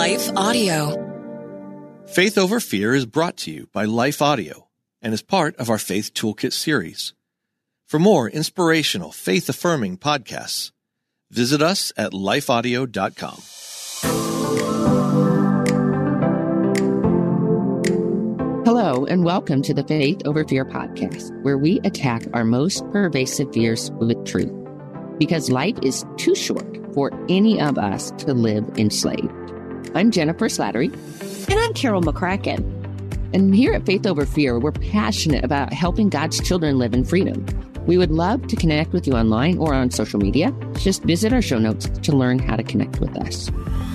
Life Audio. Faith Over Fear is brought to you by Life Audio and is part of our Faith Toolkit series. For more inspirational, faith-affirming podcasts, visit us at lifeaudio.com. Hello, and welcome to the Faith Over Fear podcast, where we attack our most pervasive fears with truth. Because life is too short for any of us to live enslaved. I'm Jennifer Slattery. And I'm Carol McCracken. And here at Faith Over Fear, we're passionate about helping God's children live in freedom. We would love to connect with you online or on social media. Just visit our show notes to learn how to connect with us.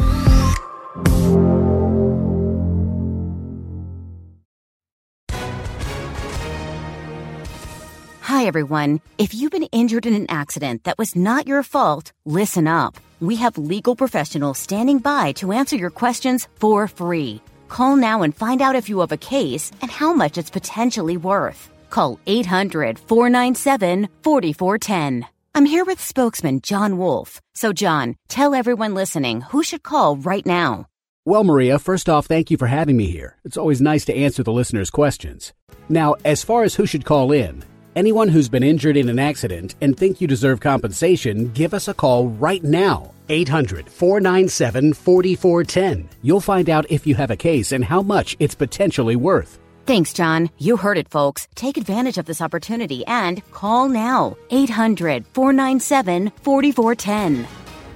Hi, everyone. If you've been injured in an accident that was not your fault, listen up. We have legal professionals standing by to answer your questions for free. Call now and find out if you have a case and how much it's potentially worth. Call 800-497-4410. I'm here with spokesman John Wolf. So, John, tell everyone listening who should call right now. Well, Maria, first off, thank you for having me here. It's always nice to answer the listeners' questions. Now, as far as who should call in, anyone who's been injured in an accident and think you deserve compensation, give us a call right now. 800-497-4410. You'll find out if you have a case and how much it's potentially worth. Thanks, John. You heard it, folks. Take advantage of this opportunity and call now. 800-497-4410.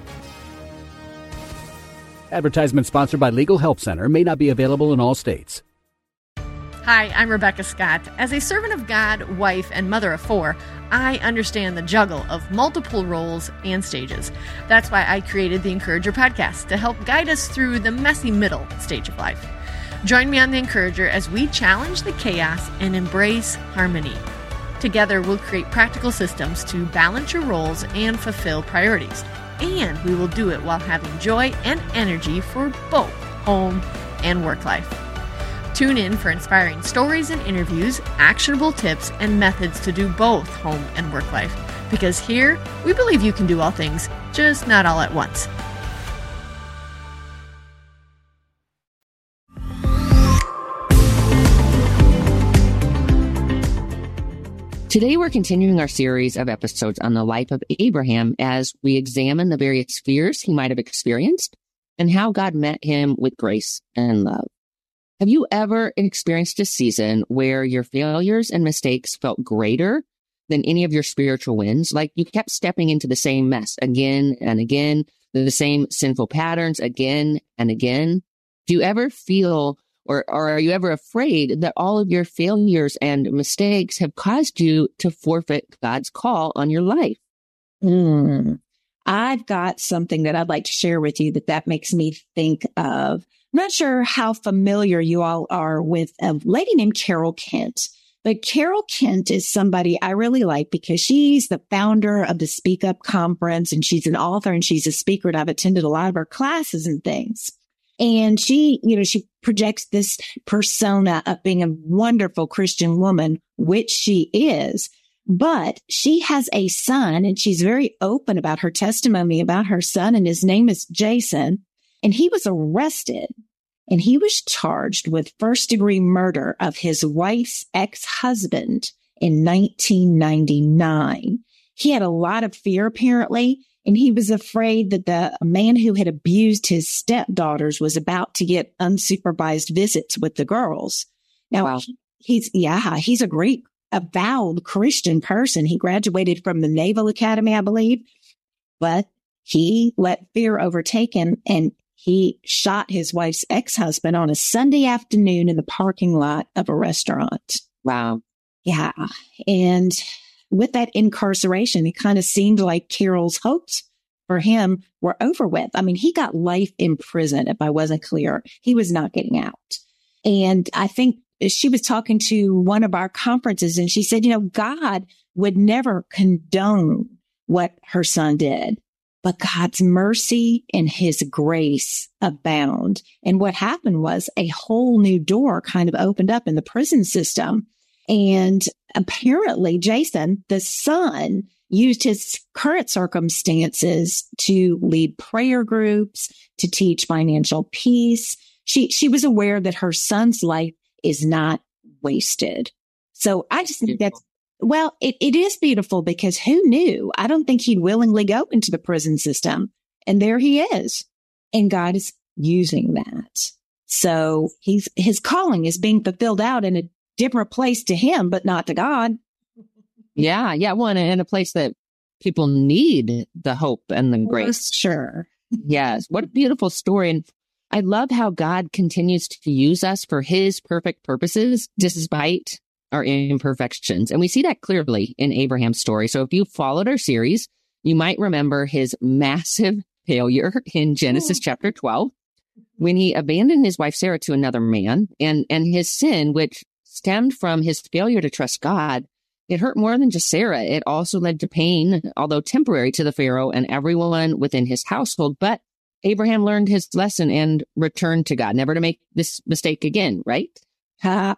Advertisement sponsored by Legal Help Center. May not be available in all states. Hi, I'm Rebecca Scott. As a servant of God, wife, and mother of four, I understand the juggle of multiple roles and stages. That's why I created the Encourager podcast to help guide us through the messy middle stage of life. Join me on the Encourager as we challenge the chaos and embrace harmony. Together, we'll create practical systems to balance your roles and fulfill priorities. And we will do it while having joy and energy for both home and work life. Tune in for inspiring stories and interviews, actionable tips, and methods to do both home and work life. Because here, we believe you can do all things, just not all at once. Today, we're continuing our series of episodes on the life of Abraham as we examine the various fears he might have experienced and how God met him with grace and love. Have you ever experienced a season where your failures and mistakes felt greater than any of your spiritual wins? Like you kept stepping into the same mess again and again, the same sinful patterns again and again? Do you ever feel or are you ever afraid that all of your failures and mistakes have caused you to forfeit God's call on your life? I've got something that I'd like to share with you that makes me think of. I'm not sure how familiar you all are with a lady named Carol Kent, but Carol Kent is somebody I really like because she's the founder of the Speak Up Conference, and she's an author and she's a speaker, and I've attended a lot of her classes and things. And she projects this persona of being a wonderful Christian woman, which she is. But she has a son, and she's very open about her testimony about her son, and his name is Jason. And he was arrested, and he was charged with first-degree murder of his wife's ex-husband in 1999. He had a lot of fear, apparently, and he was afraid that the man who had abused his stepdaughters was about to get unsupervised visits with the girls. Now, wow. He's a great, avowed Christian person. He graduated from the Naval Academy, I believe, but he let fear overtake him, and he shot his wife's ex-husband on a Sunday afternoon in the parking lot of a restaurant. Wow. Yeah. And with that incarceration, it kind of seemed like Carol's hopes for him were over with. I mean, he got life in prison, if I wasn't clear. He was not getting out. And I think she was talking to one of our conferences, and she said, God would never condone what her son did. But God's mercy and his grace abound. And what happened was a whole new door kind of opened up in the prison system. And apparently Jason, the son, used his current circumstances to lead prayer groups, to teach financial peace. She was aware that her son's life is not wasted. So I just think that's, well, it is beautiful because who knew? I don't think he'd willingly go into the prison system. And there he is. And God is using that. So his calling is being fulfilled out in a different place to him, but not to God. Yeah. Well, in a place that people need the hope and the grace. Sure. Yes. What a beautiful story. And I love how God continues to use us for his perfect purposes, despite our imperfections. And we see that clearly in Abraham's story. So if you followed our series, you might remember his massive failure in Genesis chapter 12, when he abandoned his wife Sarah to another man, and his sin, which stemmed from his failure to trust God, it hurt more than just Sarah. It also led to pain, although temporary, to the Pharaoh and everyone within his household. But Abraham learned his lesson and returned to God, never to make this mistake again, right? How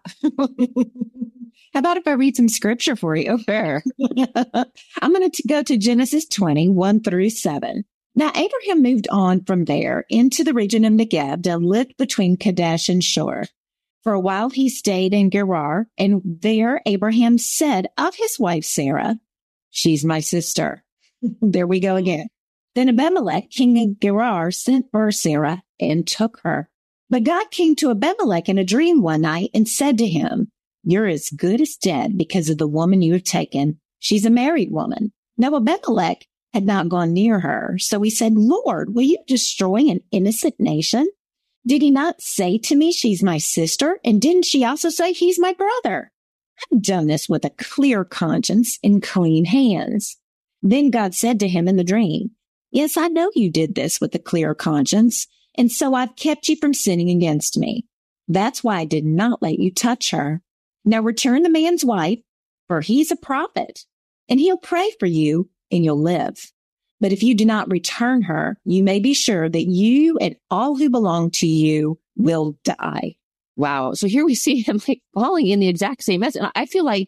about if I read some scripture for you? Fair. I'm going to go to Genesis 20:1-7. Now, Abraham moved on from there into the region of Negev and lived between Kadesh and Shur. For a while, he stayed in Gerar, and there Abraham said of his wife Sarah, "She's my sister." There we go again. Then Abimelech, king of Gerar, sent for Sarah and took her. But God came to Abimelech in a dream one night and said to him, "You're as good as dead because of the woman you have taken. She's a married woman." Now Abimelech had not gone near her. So he said, "Lord, will you destroy an innocent nation? Did he not say to me, she's my sister? And didn't she also say he's my brother? I've done this with a clear conscience and clean hands." Then God said to him in the dream, "Yes, I know you did this with a clear conscience. And so I've kept you from sinning against me. That's why I did not let you touch her. Now return the man's wife, for he's a prophet, and he'll pray for you and you'll live. But if you do not return her, you may be sure that you and all who belong to you will die." Wow. So here we see him like falling in the exact same mess. And I feel like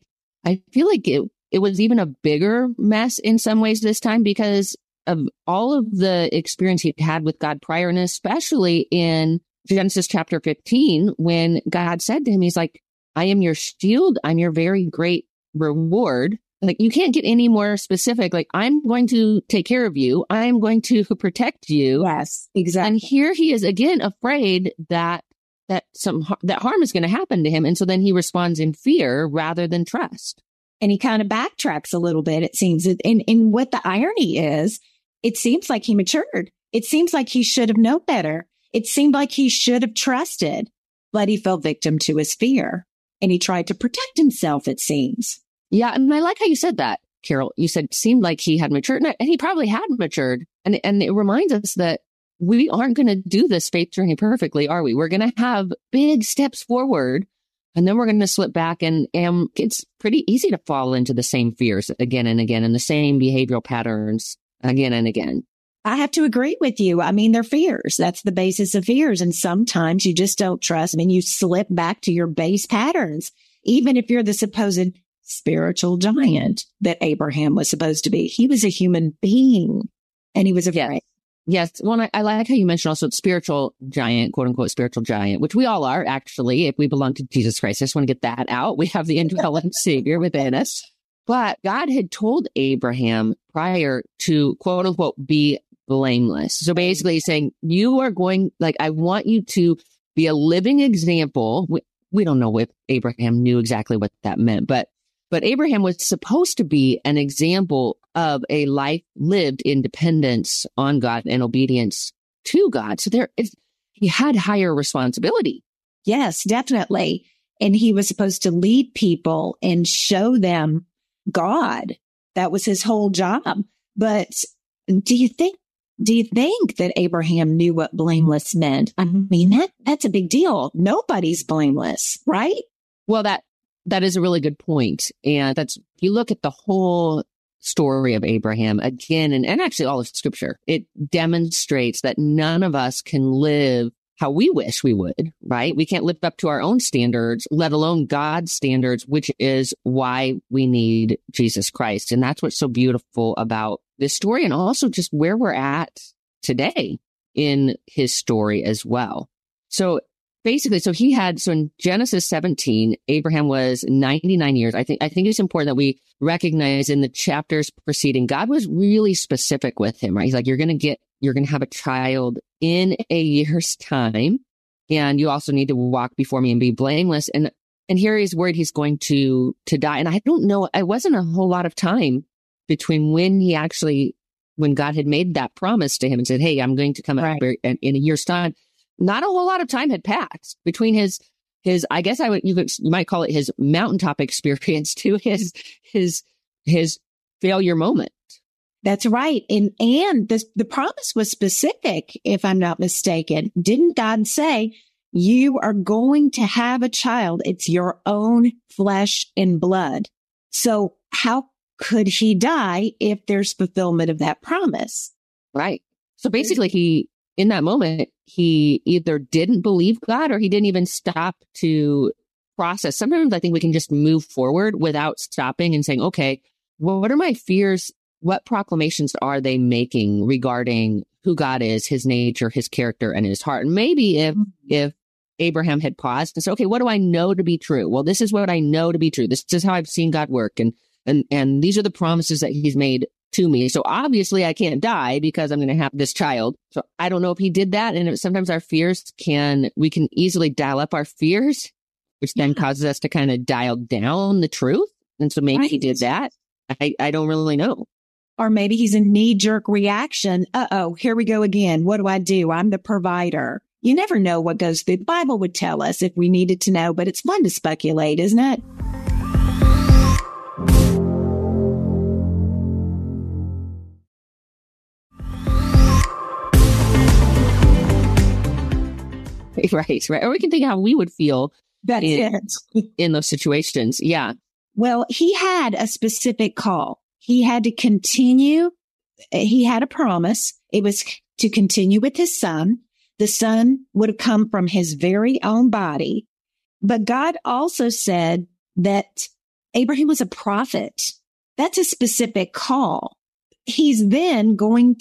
it was even a bigger mess in some ways this time because of all of the experience he'd had with God prior, and especially in Genesis chapter 15, when God said to him, he's like, "I am your shield. I'm your very great reward." Like, you can't get any more specific. Like, I'm going to take care of you. I'm going to protect you. Yes, exactly. And here he is again afraid that harm is going to happen to him. And so then he responds in fear rather than trust. And he kind of backtracks a little bit, it seems. And what the irony is, it seems like he matured. It seems like he should have known better. It seemed like he should have trusted, but he fell victim to his fear. And he tried to protect himself, it seems. Yeah. And I like how you said that, Carol. You said it seemed like he had matured, and he probably had matured. And it reminds us that we aren't going to do this faith journey perfectly, are we? We're going to have big steps forward, and then we're going to slip back, and it's pretty easy to fall into the same fears again and again, and the same behavioral patterns again and again. I have to agree with you. I mean, they're fears. That's the basis of fears. And sometimes you just don't trust. I mean, you slip back to your base patterns, even if you're the supposed spiritual giant that Abraham was supposed to be. He was a human being, and he was afraid. Yes. Well, I like how you mentioned also spiritual giant, quote unquote, spiritual giant, which we all are, actually, if we belong to Jesus Christ. I just want to get that out. We have the indwelling Savior within us. But God had told Abraham prior to, quote unquote, be blameless. So basically he's saying, you are going, like, I want you to be a living example. We don't know if Abraham knew exactly what that meant, but Abraham was supposed to be an example of a life lived in dependence on God and obedience to God. So he had higher responsibility. Yes, definitely. And he was supposed to lead people and show them God. That was his whole job. But do you think that Abraham knew what blameless meant? I mean, that's a big deal. Nobody's blameless, right? Well, that is a really good point. And if you look at the whole story of Abraham again, and actually all of Scripture, it demonstrates that none of us can live we wish we would, right? We can't live up to our own standards, let alone God's standards, which is why we need Jesus Christ. And that's what's so beautiful about this story, and also just where we're at today in his story as well. So basically, so in Genesis 17, Abraham was 99 years. I think it's important that we recognize in the chapters preceding, God was really specific with him, right? He's like, you're going to have a child in a year's time, and you also need to walk before me and be blameless. And here he's worried he's going to die. And I don't know, it wasn't a whole lot of time between when God had made that promise to him and said, hey, I'm going to come out in a year's time. Not a whole lot of time had passed between his I guess you might call it his mountaintop experience to his failure moment. That's right. And the promise was specific, if I'm not mistaken. Didn't God say, you are going to have a child? It's your own flesh and blood. So how could he die if there's fulfillment of that promise? Right. So basically in that moment, he either didn't believe God or he didn't even stop to process. Sometimes I think we can just move forward without stopping and saying, okay, well, what are my fears? What proclamations are they making regarding who God is, his nature, his character, and his heart? And maybe if Abraham had paused and said, okay, what do I know to be true? Well, this is what I know to be true. This is how I've seen God work. And these are the promises that he's made to me. So obviously I can't die because I'm going to have this child. So I don't know if he did that. And sometimes our fears we can easily dial up our fears, which then causes us to kind of dial down the truth. And so maybe he did that. I don't really know. Or maybe he's a knee-jerk reaction. Here we go again. What do? I'm the provider. You never know what goes through. The Bible would tell us if we needed to know, but it's fun to speculate, isn't it? Right. Or we can think how we would feel in those situations. Yeah. Well, he had a specific call. He had to continue. He had a promise. It was to continue with his son. The son would have come from his very own body. But God also said that Abraham was a prophet. That's a specific call. He's then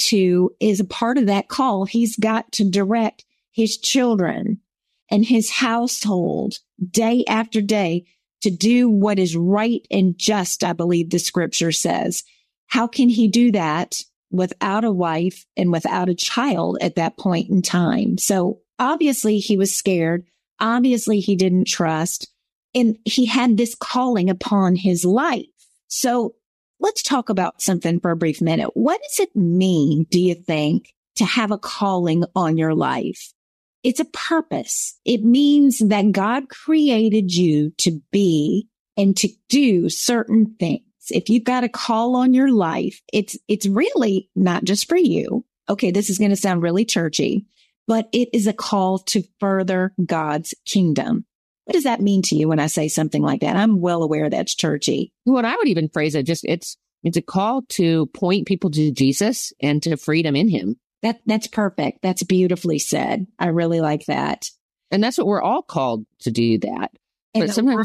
as a part of that call, he's got to direct his children and his household day after day to do what is right and just, I believe the scripture says. How can he do that without a wife and without a child at that point in time? So obviously he was scared. Obviously he didn't trust. And he had this calling upon his life. So let's talk about something for a brief minute. What does it mean, do you think, to have a calling on your life? It's a purpose. It means that God created you to be and to do certain things. If you've got a call on your life, it's really not just for you. Okay, this is going to sound really churchy, but it is a call to further God's kingdom. What does that mean to you when I say something like that? I'm well aware that's churchy. Well, I would even phrase it it's a call to point people to Jesus and to freedom in him. That's perfect. That's beautifully said. I really like that. And that's what we're all called to do that. But sometimes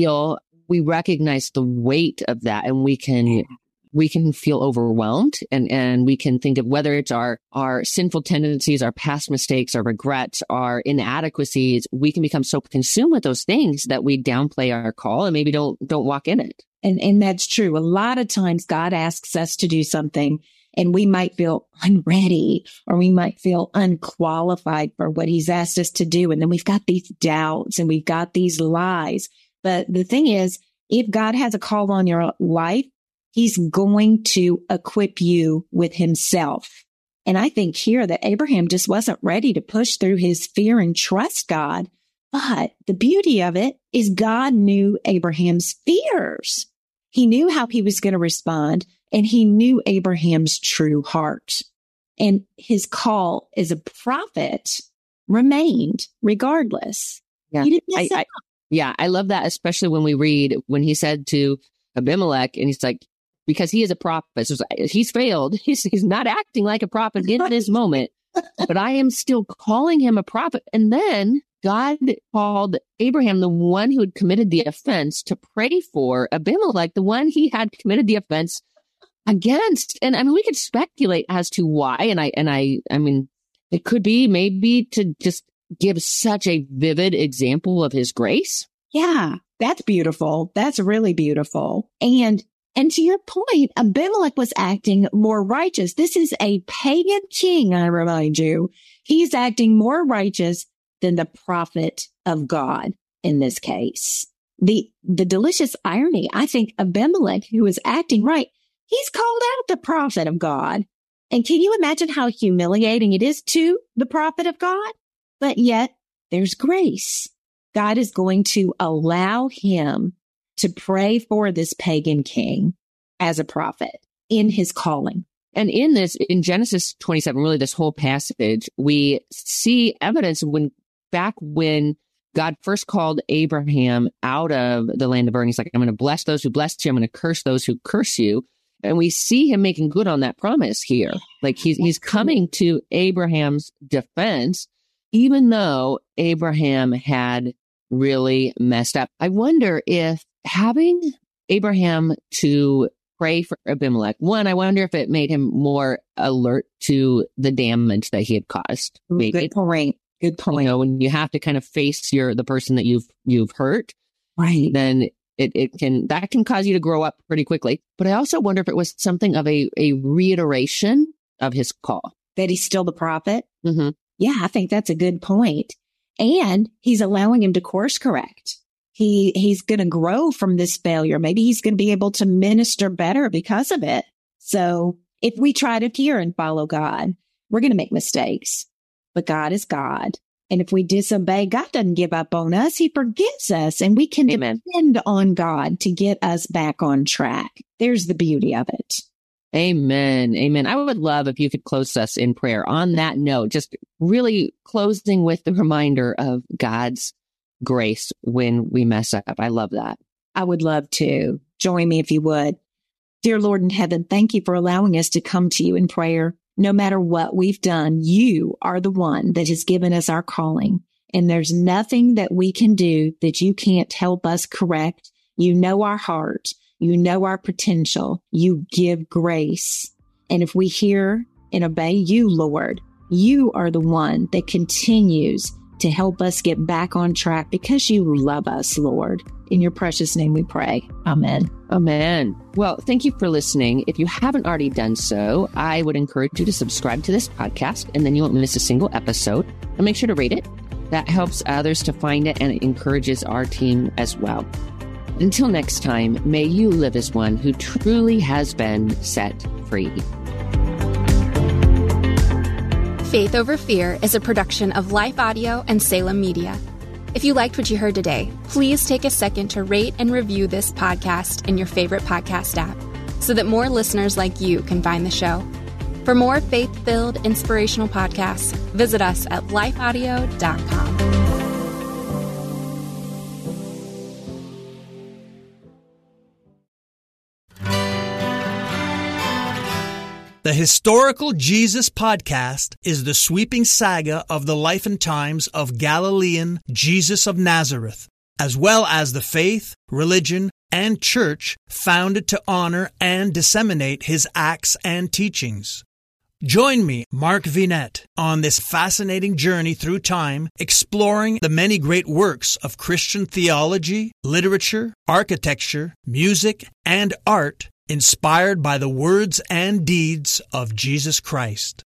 we recognize the weight of that, and we can feel overwhelmed, and we can think of whether it's our sinful tendencies, our past mistakes, our regrets, our inadequacies. We can become so consumed with those things that we downplay our call and maybe don't walk in it. And that's true. A lot of times God asks us to do something, and we might feel unready, or we might feel unqualified for what he's asked us to do. And then we've got these doubts and we've got these lies. But the thing is, if God has a call on your life, he's going to equip you with himself. And I think here that Abraham just wasn't ready to push through his fear and trust God. But the beauty of it is God knew Abraham's fears. He knew how he was going to respond, and he knew Abraham's true heart. And his call as a prophet remained regardless. Yeah. He didn't mess up. Yeah, I love that, especially when we read when he said to Abimelech, and he's like, because he is a prophet, so he's failed. He's not acting like a prophet in this moment. but I am still calling him a prophet. And then God called Abraham, the one who had committed the offense, to pray for Abimelech, the one he had committed the offense against. And I mean, we could speculate as to why. And I mean, it could be maybe to just give such a vivid example of his grace. Yeah, that's beautiful. That's really beautiful. And to your point, Abimelech was acting more righteous. This is a pagan king, I remind you. He's acting more righteous than the prophet of God in this case. The delicious irony, I think Abimelech, who is acting right, he's called out the prophet of God. And can you imagine how humiliating it is to the prophet of God? But yet there's grace. God is going to allow him to pray for this pagan king as a prophet in his calling. And in this, in Genesis 27, really this whole passage, we see evidence back when God first called Abraham out of the land of Ur. He's like, I'm going to bless those who bless you. I'm going to curse those who curse you. And we see him making good on that promise here. Like he's coming to Abraham's defense, even though Abraham had really messed up. I wonder if having Abraham to pray for Abimelech, one, I wonder if it made him more alert to the damage that he had caused. Good point. Good point. You know, when you have to kind of face the person that you've hurt, right? Then that can cause you to grow up pretty quickly. But I also wonder if it was something of a reiteration of his call. That he's still the prophet? Mm-hmm. Yeah, I think that's a good point. And he's allowing him to course correct. He's going to grow from this failure. Maybe he's going to be able to minister better because of it. So if we try to hear and follow God, we're going to make mistakes. But God is God. And if we disobey, God doesn't give up on us. He forgives us, and we can depend on God to get us back on track. There's the beauty of it. Amen. Amen. I would love if you could close us in prayer on that note, just really closing with the reminder of God's grace when we mess up. I love that. I would love to. Join me if you would. Dear Lord in heaven, thank you for allowing us to come to you in prayer. No matter what we've done, you are the one that has given us our calling. And there's nothing that we can do that you can't help us correct. You know our heart. You know our potential. You give grace. And if we hear and obey you, Lord, you are the one that continues to help us get back on track because you love us, Lord. In your precious name we pray. Amen. Amen. Well, thank you for listening. If you haven't already done so, I would encourage you to subscribe to this podcast, and then you won't miss a single episode. And make sure to rate it. That helps others to find it, and it encourages our team as well. Until next time, may you live as one who truly has been set free. Faith Over Fear is a production of Life Audio and Salem Media. If you liked what you heard today, please take a second to rate and review this podcast in your favorite podcast app so that more listeners like you can find the show. For more faith-filled, inspirational podcasts, visit us at lifeaudio.com. The Historical Jesus Podcast is the sweeping saga of the life and times of Galilean Jesus of Nazareth, as well as the faith, religion, and church founded to honor and disseminate his acts and teachings. Join me, Mark Vinette, on this fascinating journey through time, exploring the many great works of Christian theology, literature, architecture, music, and art inspired by the words and deeds of Jesus Christ.